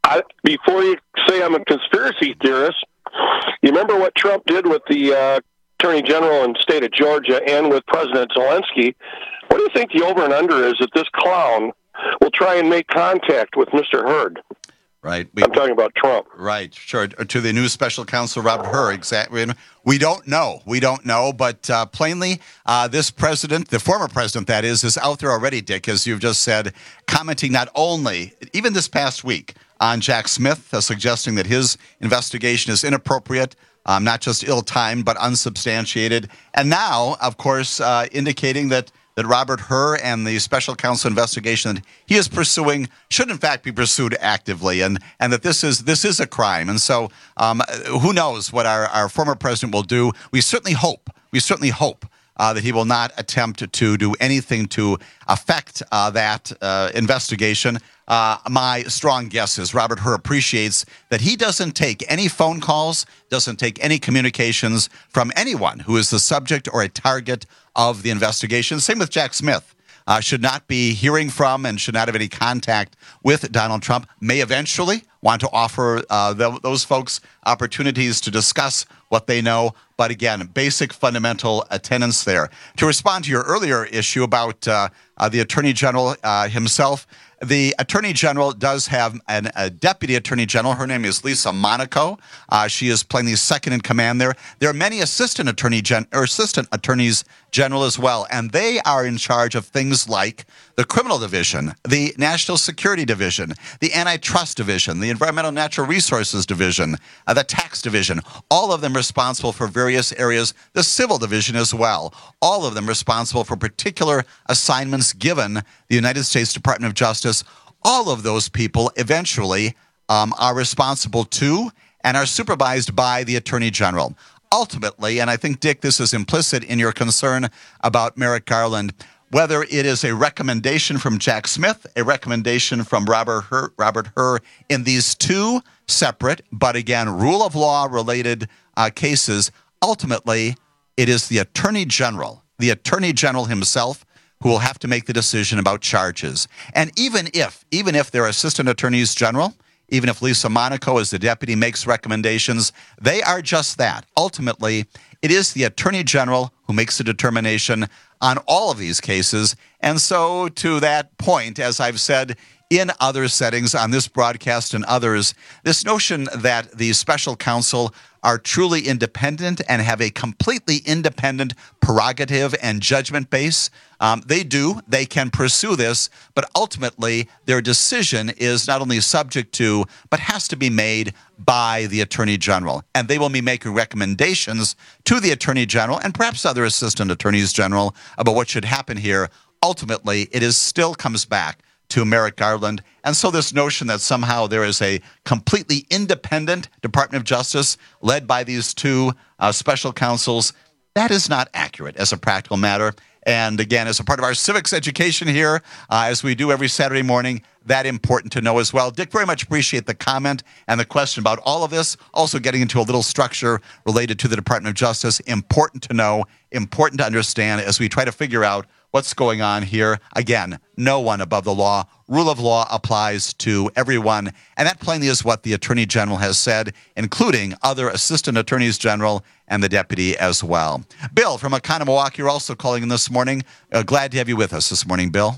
I, before you say I'm a conspiracy theorist, you remember what Trump did with the uh, Attorney General in the state of Georgia and with President Zelensky? What do you think the over and under is that this clown will try and make contact with Mister Hurd? Right. We, I'm talking about Trump. Right, sure. To the new special counsel, Robert Hur, exactly. We don't know. We don't know. But uh, plainly, uh, this president, the former president, that is, is out there already, Dick, as you've just said, commenting not only, even this past week, on Jack Smith, uh, suggesting that his investigation is inappropriate, um, not just ill-timed, but unsubstantiated. And now, of course, uh, indicating that that Robert Hur and the special counsel investigation that he is pursuing should in fact be pursued actively, and, and that this is this is a crime. And so um, who knows what our, our former president will do. We certainly hope, we certainly hope uh, that he will not attempt to do anything to affect uh, that uh, investigation. Uh, my strong guess is Robert Hur appreciates that he doesn't take any phone calls, doesn't take any communications from anyone who is the subject or a target of the investigation. Same with Jack Smith. Uh, should not be hearing from and should not have any contact with Donald Trump. May eventually want to offer uh, th- those folks opportunities to discuss what they know. But again, basic fundamental attendance there. To respond to your earlier issue about uh, uh, the Attorney General uh, himself, the Attorney General does have an, a Deputy Attorney General. Her name is Lisa Monaco. Uh, she is playing the second in command there. There are many Assistant Attorney Gen- or Assistant Attorneys General as well, and they are in charge of things like the Criminal Division, the National Security Division, the Antitrust Division, the Environmental Natural Resources Division, uh, the Tax Division, all of them responsible for various areas, the Civil Division as well, all of them responsible for particular assignments given the United States Department of Justice. All of those people eventually um, are responsible to and are supervised by the Attorney General. Ultimately, and I think, Dick, this is implicit in your concern about Merrick Garland, whether it is a recommendation from Jack Smith, a recommendation from Robert Hur, Robert Hur in these two separate, but again, rule of law related uh, cases, ultimately, it is the Attorney General, the Attorney General himself, who will have to make the decision about charges. And even if, even if they're Assistant Attorneys General, even if Lisa Monaco as the deputy makes recommendations, they are just that. Ultimately, it is the Attorney General who makes the determination on all of these cases. And so to that point, as I've said in other settings on this broadcast and others, this notion that the special counsel are truly independent and have a completely independent prerogative and judgment base. Um, they do. They can pursue this, but ultimately their decision is not only subject to, but has to be made by the Attorney General. And they will be making recommendations to the Attorney General and perhaps other Assistant Attorneys General about what should happen here. Ultimately, it is still comes back to Merrick Garland. And so this notion that somehow there is a completely independent Department of Justice led by these two uh, special counsels, that is not accurate as a practical matter. And again, as a part of our civics education here, uh, as we do every Saturday morning, that important to know as well. Dick, very much appreciate the comment and the question about all of this. Also getting into a little structure related to the Department of Justice. Important to know, important to understand as we try to figure out what's going on here. Again, no one above the law. Rule of law applies to everyone. And that plainly is what the Attorney General has said, including other Assistant Attorneys General and the Deputy as well. Bill from Oconomowoc, you're also calling in this morning. Uh, glad to have you with us this morning, Bill.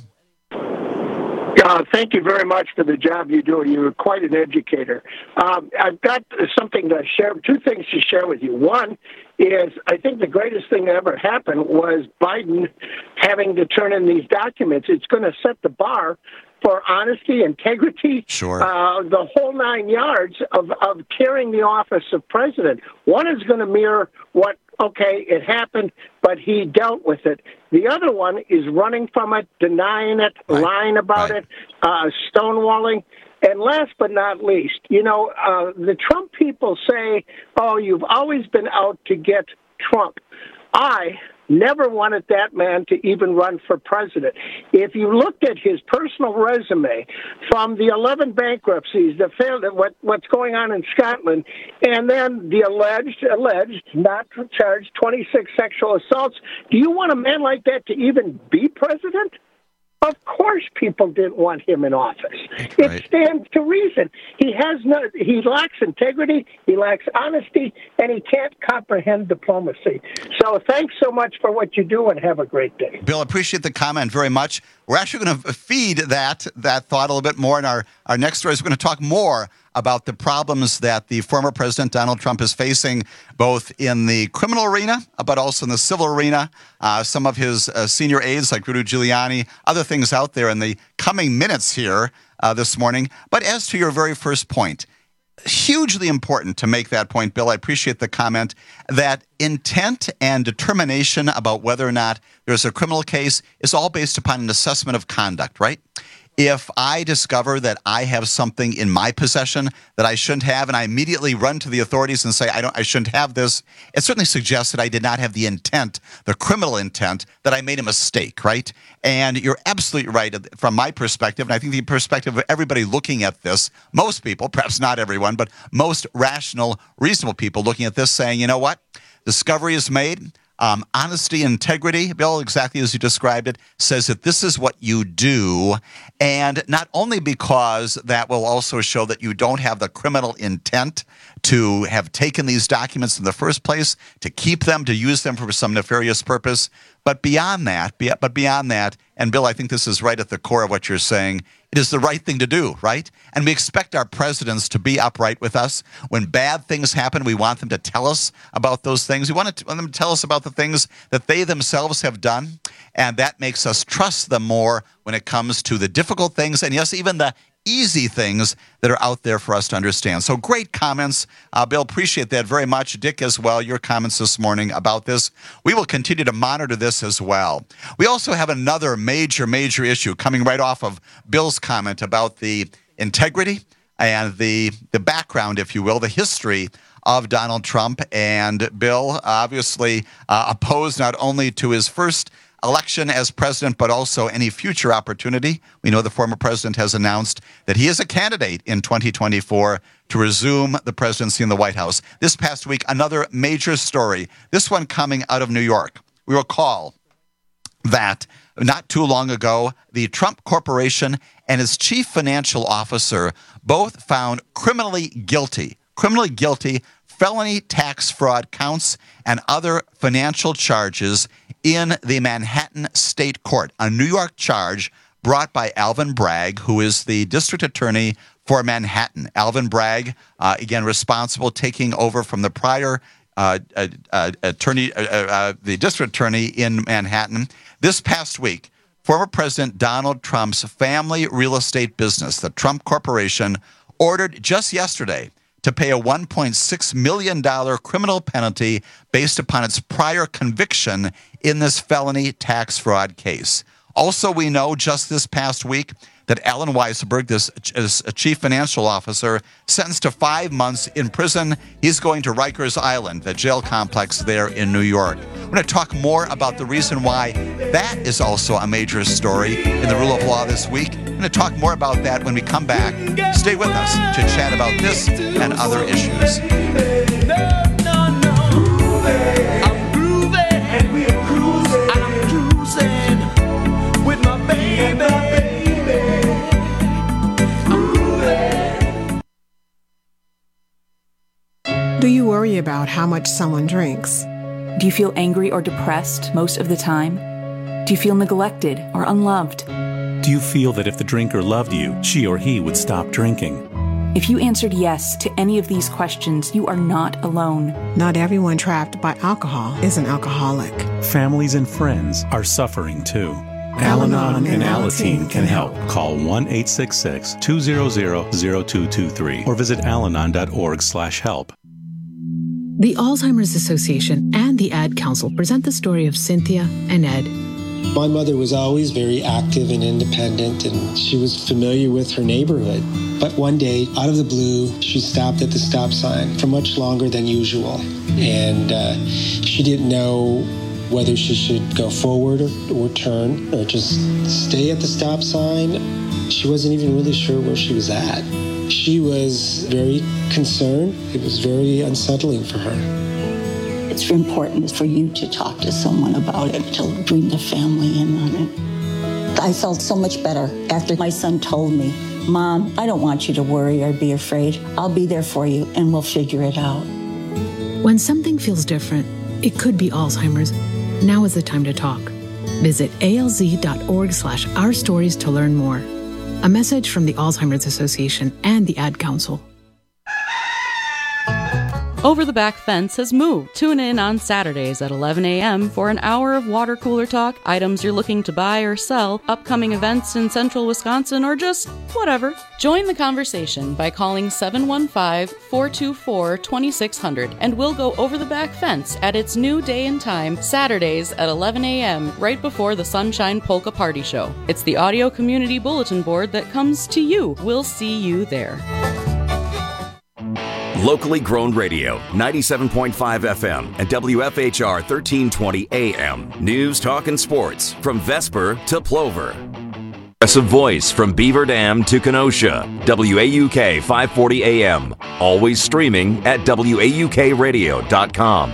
Uh, thank you very much for the job you do. You're quite an educator. Um, I've got something to share, two things to share with you. One is I think the greatest thing that ever happened was Biden having to turn in these documents. It's going to set the bar for honesty, integrity, sure. uh, the whole nine yards of, of carrying the office of president. One is going to mirror what, okay, it happened, but he dealt with it. The other one is running from it, denying it, right. lying about right. it, uh, stonewalling. And last but not least, you know, uh, the Trump people say, oh, you've always been out to get Trump. I never wanted that man to even run for president. If you looked at his personal resume from the eleven bankruptcies, the failed, what, what's going on in Scotland, and then the alleged, alleged, not charged twenty-six sexual assaults, do you want a man like that to even be president? Of course, people didn't want him in office. It Right. stands to reason. He has no. He lacks integrity. He lacks honesty, and he can't comprehend diplomacy. So, thanks so much for what you do, and have a great day. Bill, appreciate the comment very much. We're actually going to feed that that thought a little bit more in our, our next stories. We're going to talk more about the problems that the former President Donald Trump is facing, both in the criminal arena, but also in the civil arena. Uh, some of his uh, senior aides, like Rudy Giuliani, other things out there in the coming minutes here uh, this morning. But as to your very first point, hugely important to make that point, Bill. I appreciate the comment that intent and determination about whether or not there's a criminal case is all based upon an assessment of conduct, right? If I discover that I have something in my possession that I shouldn't have, and I immediately run to the authorities and say, I don't, I shouldn't have this, it certainly suggests that I did not have the intent, the criminal intent, that I made a mistake, right? And you're absolutely right from my perspective, and I think the perspective of everybody looking at this, most people, perhaps not everyone, but most rational, reasonable people looking at this saying, you know what? Discovery is made. Um, honesty and integrity, Bill, exactly as you described it, says that this is what you do. And not only because that will also show that you don't have the criminal intent to have taken these documents in the first place, to keep them, to use them for some nefarious purpose, but beyond that, but beyond that, and Bill, I think this is right at the core of what you're saying, it is the right thing to do, right? And we expect our presidents to be upright with us. When bad things happen, we want them to tell us about those things. We want, to, want them to tell us about the things that they themselves have done, and that makes us trust them more when it comes to the difficult things, and yes, even the easy things that are out there for us to understand. So great comments. Uh, Bill, appreciate that very much. Dick as well, your comments this morning about this. We will continue to monitor this as well. We also have another major, major issue coming right off of Bill's comment about the integrity and the, the background, if you will, the history of Donald Trump. And Bill obviously uh, opposed not only to his first election as president, but also any future opportunity. We know the former president has announced that he is a candidate in twenty twenty-four to resume the presidency in the White House. This past week, another major story, this one coming out of New York. We recall that not too long ago, the Trump Corporation and its chief financial officer both found criminally guilty, criminally guilty felony tax fraud counts and other financial charges in the Manhattan State Court, a New York charge brought by Alvin Bragg, who is the district attorney for Manhattan. Alvin Bragg, uh, again, responsible, taking over from the prior uh, uh, uh, attorney, uh, uh, the district attorney in Manhattan. This past week, former President Donald Trump's family real estate business, the Trump Corporation, ordered just yesterday to pay a one point six million dollars criminal penalty based upon its prior conviction in this felony tax fraud case. Also, we know just this past week that Alan Weisberg, this is a chief financial officer, sentenced to five months in prison. He's going to Rikers Island, the jail complex there in New York. We're going to talk more about the reason why that is also a major story in the rule of law this week. We're going to talk more about that when we come back. Stay with us to chat about this and other issues. Do you worry about how much someone drinks? Do you feel angry or depressed most of the time? Do you feel neglected or unloved? Do you feel that if the drinker loved you, she or he would stop drinking? If you answered yes to any of these questions, you are not alone. Not everyone trapped by alcohol is an alcoholic. Families and friends are suffering too. Al-Anon and Alateen can help. Call one eight six six, two zero zero, zero two two three or visit alanon dot org slash help. The Alzheimer's Association and the Ad Council present the story of Cynthia and Ed. My mother was always very active and independent, and she was familiar with her neighborhood. But one day, out of the blue, she stopped at the stop sign for much longer than usual. And uh, she didn't know whether she should go forward or, or turn or just stay at the stop sign. She wasn't even really sure where she was at. She was very concerned. It was very unsettling for her. It's important for you to talk to someone about it, to bring the family in on it. I felt so much better after my son told me, Mom, I don't want you to worry or be afraid. I'll be there for you and we'll figure it out. When something feels different, it could be Alzheimer's. Now is the time to talk. Visit alz.org slash our stories to learn more. A message from the Alzheimer's Association and the Ad Council. Over the Back Fence has moved. Tune in on Saturdays at eleven a.m. for an hour of water cooler talk, items you're looking to buy or sell, upcoming events in central Wisconsin, or just whatever. Join the conversation by calling seven one five, four two four, two six zero zero and we'll go over the back fence at its new day and time, Saturdays at eleven a.m. right before the Sunshine Polka Party Show. It's the audio community bulletin board that comes to you. We'll see you there. Locally grown radio, ninety-seven point five F M and W F H R thirteen twenty A M. News, talk, and sports from Vesper to Plover. Progressive voice from Beaver Dam to Kenosha. W A U K five forty A M. Always streaming at W A U K radio dot com.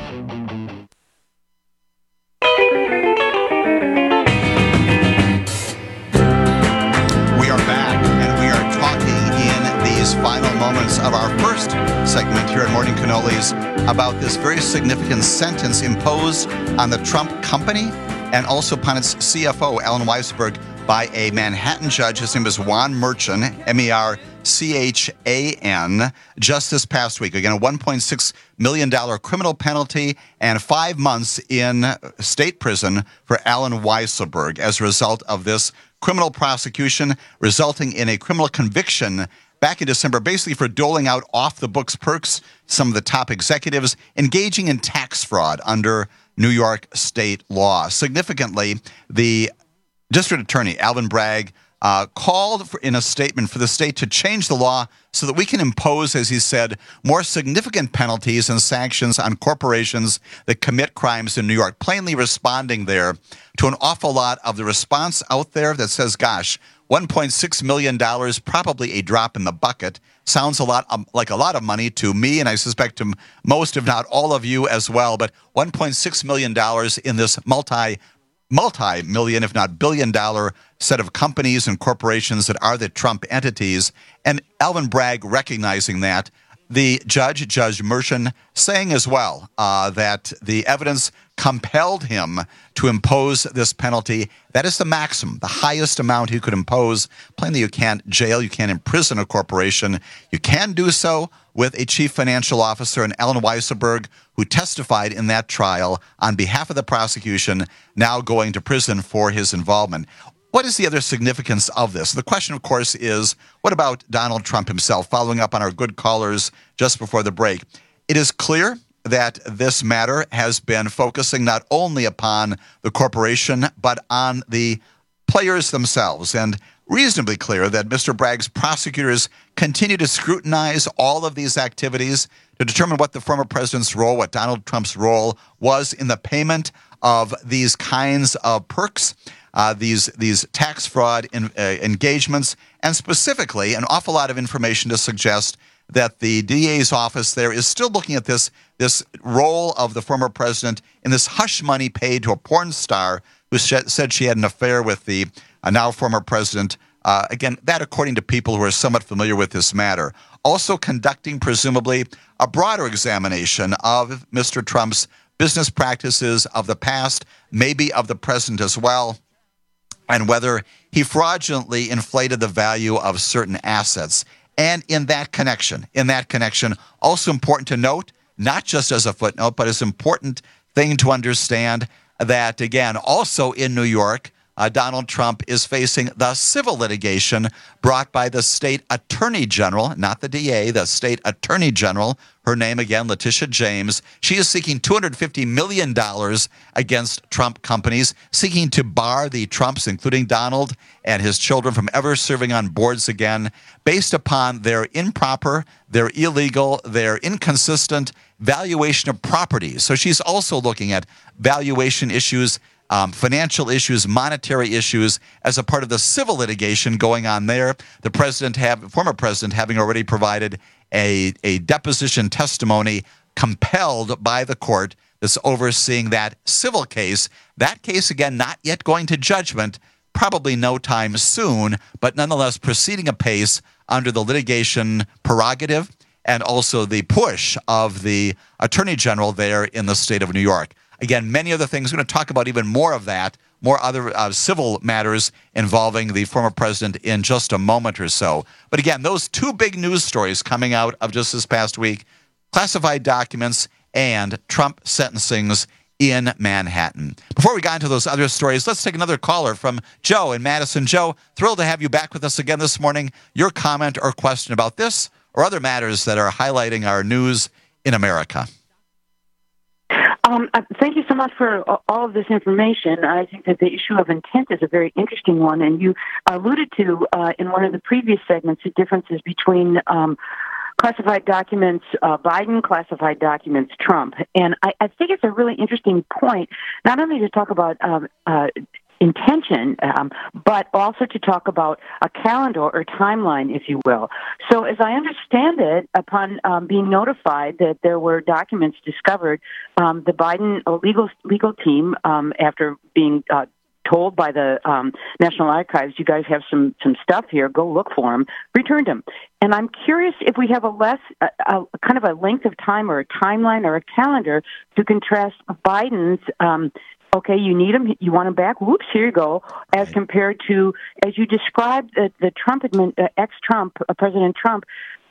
We are back, and we are talking in these final moments of our first segment here at Morning Cannolis about this very significant sentence imposed on the Trump company and also upon its C F O, Allen Weisselberg, by a Manhattan judge. His name is Juan Merchan, M E R C H A N, just this past week. Again, a one point six million dollars criminal penalty and five months in state prison for Allen Weisselberg as a result of this criminal prosecution, resulting in a criminal conviction back in December, basically for doling out off-the-books perks to some of the top executives engaging in tax fraud under New York state law. Significantly, the district attorney, Alvin Bragg, uh, called for, in a statement for the state to change the law so that we can impose, as he said, more significant penalties and sanctions on corporations that commit crimes in New York, plainly responding there to an awful lot of the response out there that says, gosh, one point six million dollars, probably a drop in the bucket. Sounds a lot um, like a lot of money to me, and I suspect to most, if not all of you as well. But one point six million dollars in this multi, multi-million, if not billion-dollar set of companies and corporations that are the Trump entities. And Alvin Bragg recognizing that. The judge, Judge Merchan, saying as well uh, that the evidence compelled him to impose this penalty. That is the maximum, the highest amount he could impose. Plainly, you can't jail, you can't imprison a corporation. You can do so with a chief financial officer, and Allen Weisselberg, who testified in that trial on behalf of the prosecution, now going to prison for his involvement. What is the other significance of this? The question, of course, is what about Donald Trump himself? Following up on our good callers just before the break, it is clear that this matter has been focusing not only upon the corporation, but on the players themselves. And reasonably clear that Mister Bragg's prosecutors continue to scrutinize all of these activities to determine what the former president's role, what Donald Trump's role was in the payment of these kinds of perks. Uh, these these tax fraud in, uh, engagements, and specifically an awful lot of information to suggest that the D A's office there is still looking at this this role of the former president in this hush money paid to a porn star who sh- said she had an affair with the uh, now former president. Uh, again, that according to people who are somewhat familiar with this matter. Also conducting, presumably, a broader examination of Mister Trump's business practices of the past, maybe of the present as well, and whether he fraudulently inflated the value of certain assets. And in that connection, in that connection, also important to note, not just as a footnote, but as an important thing to understand that, again, also in New York, uh, Donald Trump is facing the civil litigation brought by the state attorney general, not the D A, the state attorney general. Her name, again, Letitia James. She is seeking two hundred fifty million dollars against Trump companies, seeking to bar the Trumps, including Donald and his children, from ever serving on boards again, based upon their improper, their illegal, their inconsistent valuation of properties. So she's also looking at valuation issues, Um, financial issues, monetary issues, as a part of the civil litigation going on there. The president, have, former president, having already provided a, a deposition testimony compelled by the court that's overseeing that civil case. That case, again, not yet going to judgment, probably no time soon, but nonetheless proceeding apace under the litigation prerogative and also the push of the Attorney General there in the state of New York. Again, many other things. We're going to talk about even more of that, more other uh, civil matters involving the former president in just a moment or so. But again, those two big news stories coming out of just this past week, classified documents and Trump sentencings in Manhattan. Before we got into those other stories, let's take another caller from Joe in Madison. Joe, thrilled to have you back with us again this morning. Your comment or question about this or other matters that are highlighting our news in America. Um, uh, thank you so much for uh, all of this information. I think that the issue of intent is a very interesting one, and you alluded to uh, in one of the previous segments the differences between um, classified documents, uh, Biden, classified documents, Trump. And I, I think it's a really interesting point, not only to talk about um, uh, intention, um, but also to talk about a calendar or timeline, if you will. So as I understand it, upon um, being notified that there were documents discovered, um, the Biden legal legal team, um, after being uh, told by the um, National Archives, you guys have some, some stuff here, go look for them, returned them. And I'm curious if we have a less, a, a kind of a length of time or a timeline or a calendar to contrast Biden's um okay, you need them, you want them back, whoops, here you go, as compared to, as you described, the, the Trump, admin, uh, ex-Trump, uh, President Trump,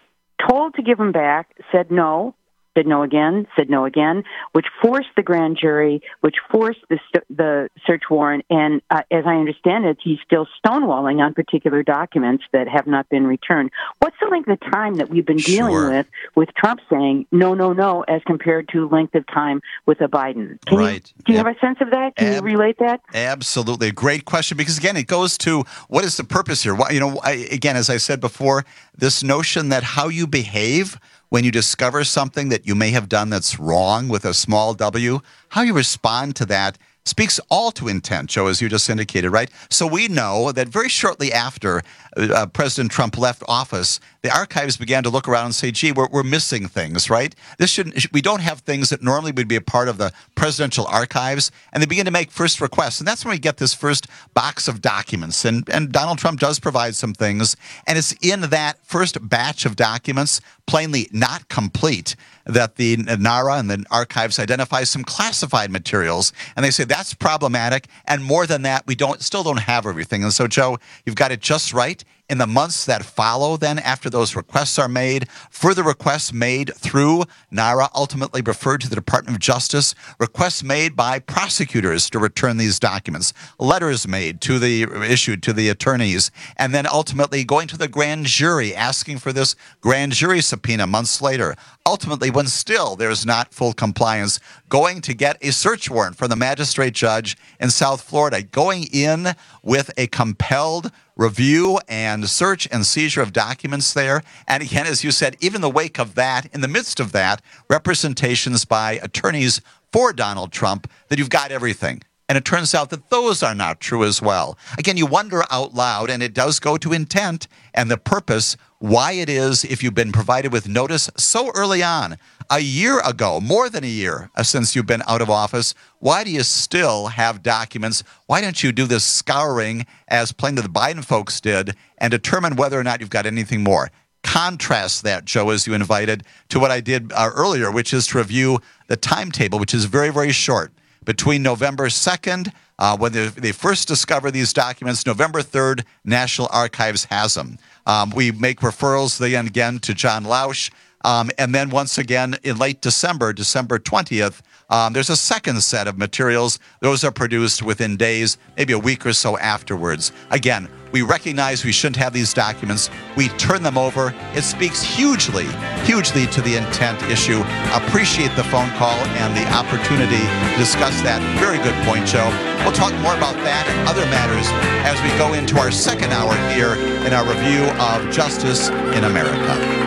told to give them back, said no, said no again, said no again, which forced the grand jury, which forced the the search warrant, and uh, as I understand it, he's still stonewalling on particular documents that have not been returned. What's the length of time that we've been dealing Sure. with, with Trump saying no, no, no, as compared to length of time with a Biden? Can Right. You, do you have a sense of that? Can Ab- you relate that? Absolutely. A great question, because, again, it goes to what is the purpose here? Why, you know, I, again, as I said before, this notion that how you behave when you discover something that you may have done that's wrong with a small w, how you respond to that speaks all to intent, Joe, as you just indicated, right? So we know that very shortly after uh, President Trump left office, the archives began to look around and say, gee, we're, we're missing things, right? This shouldn't, we don't have things that normally would be a part of the presidential archives, and they begin to make first requests. And that's when we get this first box of documents. And, and Donald Trump does provide some things, and it's in that first batch of documents, plainly not complete, that the NARA and the archives identify some classified materials, and they say that's problematic, and more than that, we don't still don't have everything. And so, Joe, you've got it just right. In the months that follow, then, after those requests are made, further requests made through NARA, ultimately referred to the Department of Justice, requests made by prosecutors to return these documents, letters made to the issued to the attorneys, and then ultimately going to the grand jury, asking for this grand jury subpoena months later. Ultimately, when still there's not full compliance, going to get a search warrant from the magistrate judge in South Florida, going in with a compelled review and search and seizure of documents there. And again, as you said, even in the wake of that, in the midst of that, representations by attorneys for Donald Trump that you've got everything. And it turns out that those are not true as well. Again, you wonder out loud, and it does go to intent and the purpose, why it is, if you've been provided with notice so early on, a year ago, more than a year since you've been out of office, why do you still have documents? Why don't you do this scouring, as plainly the Biden folks did, and determine whether or not you've got anything more? Contrast that, Joe, as you invited, to what I did uh, earlier, which is to review the timetable, which is very, very short. Between November second, uh, when they, they first discover these documents, November third, National Archives has them. Um, we make referrals then again to John Lausch. Um, and then once again, in late December, December twentieth, um, there's a second set of materials. Those are produced within days, maybe a week or so afterwards. Again, we recognize we shouldn't have these documents. We turn them over. It speaks hugely, hugely to the intent issue. Appreciate the phone call and the opportunity to discuss that. Very good point, Joe. We'll talk more about that and other matters as we go into our second hour here in our review of Justice in America.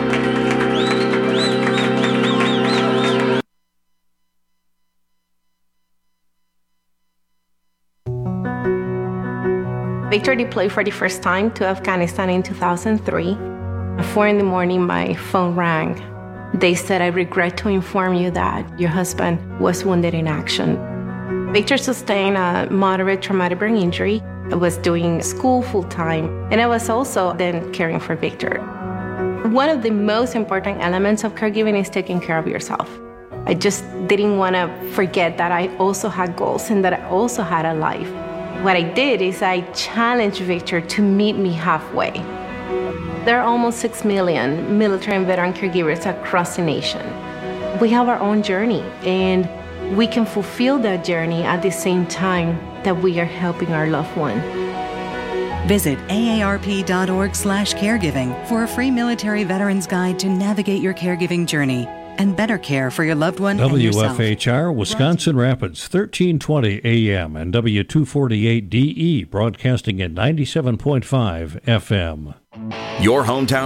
Victor deployed for the first time to Afghanistan in two thousand three. At four in the morning, my phone rang. They said, "I regret to inform you that your husband was wounded in action." Victor sustained a moderate traumatic brain injury I was doing school full-time, and I was also then caring for Victor. One of the most important elements of caregiving is taking care of yourself. I just didn't want to forget that I also had goals and that I also had a life. What I did is I challenged Victor to meet me halfway. There are almost six million military and veteran caregivers across the nation. We have our own journey, and we can fulfill that journey at the same time that we are helping our loved one. Visit A A R P dot org slash caregiving for a free military veterans guide to navigate your caregiving journey and better care for your loved one and yourself. W F H R, Wisconsin Rapids, thirteen twenty A M and W two forty-eight D E, broadcasting at ninety-seven point five F M. Your hometown